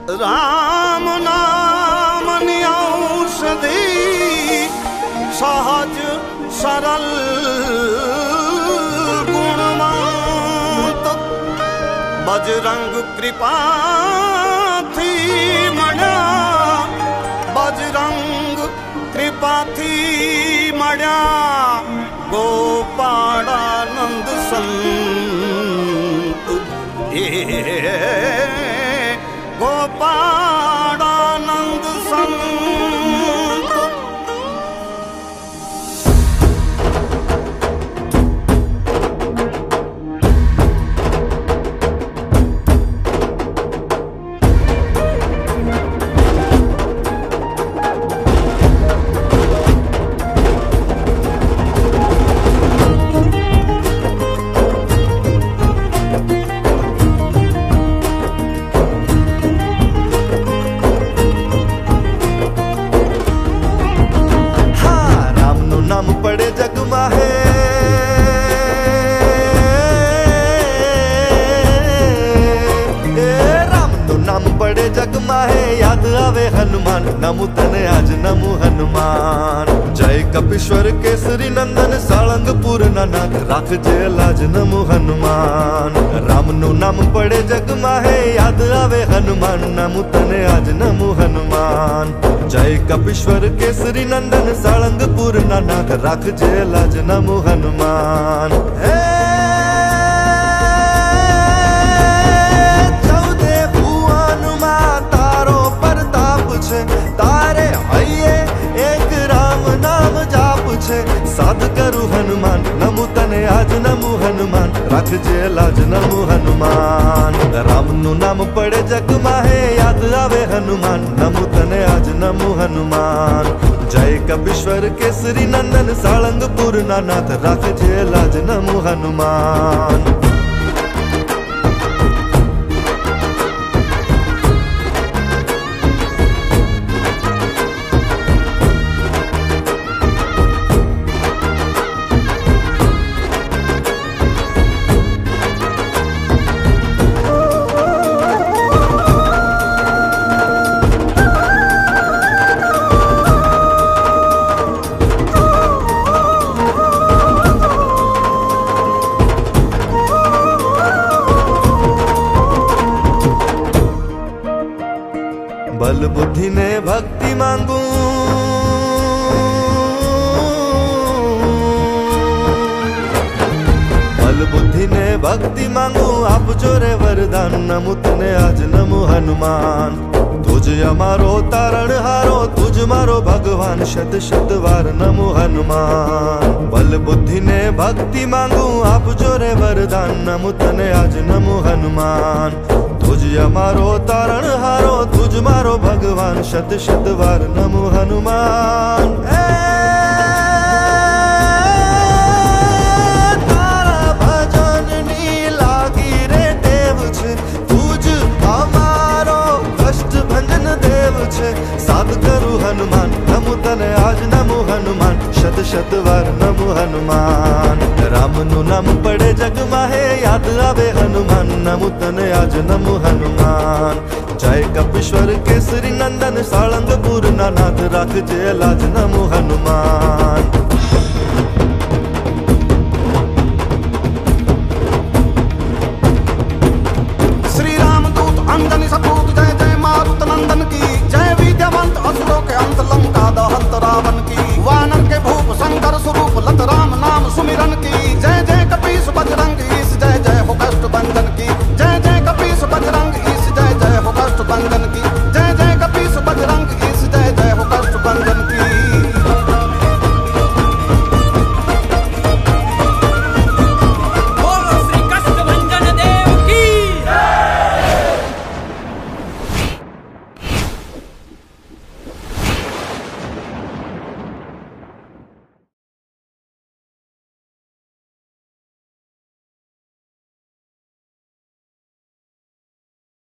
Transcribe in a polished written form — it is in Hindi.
राम नाम औषधि सहज सरल गुणवंत बजरंग कृपा थी मण्या बजरंग कृपा थी मण्या गोपाळानंद संत गोपाळानंद संत। याद आवे हनुमान नमु तने आज नमु हनुमान। जय कपीश्वर केसरी नंदन साळंगपुर नाथ राख जे लाज नमु हनुमान। राम नु नाम पड़े जग माहे याद आवे हनुमान नमु तने आज नमु हनुमान। जय कपीश्वर केसरी नंदन साळंगपुर नाथ राख जे लाज नमु हनुमान। तारे हइये एक राम नाम जाप छे साध करू हनुमान नमु तने आज नमु हनुमान राख जे लाज नमु हनुमान। राम नु नाम पड़े जग माहे याद आवे हनुमान नमु तने आज नमु हनुमान। जय कपीश्वर केसरी नंदन साळंगपुर नाथ राख जे लाज नमु हनुमान। बल बुद्धि ने भक्ति मांगू बल बुद्धि ने भक्ति मांगू आप जोरे वरदान नमु तने आज नमु हनुमान। तुझ अमारो तारण हारो तुझ मारो भगवान शत शत वार नमु हनुमान। बल बुद्धि ने भक्ति मांगू आप जोरे वरदान नमु तने आज नमु हनुमान। तुझ अमारो तारण हारो तुझ मारो भगवान शत शत वार नमु हनुमान। तारा भजन नी लागी रे देव छे तुझ अमारो कष्ट भंजन देव छे साध करू हनुमान नमु तने आज नमु हनुमान शत शत वार नमु हनुमान। राम नु नाम पड़े जग माहे याद आवे हनुमान नमु तने आज नमु हनुमान। जय कपीश्वर केसरी नंदन साळंगपुर नाथ राख जे लाज नमु हनुमान।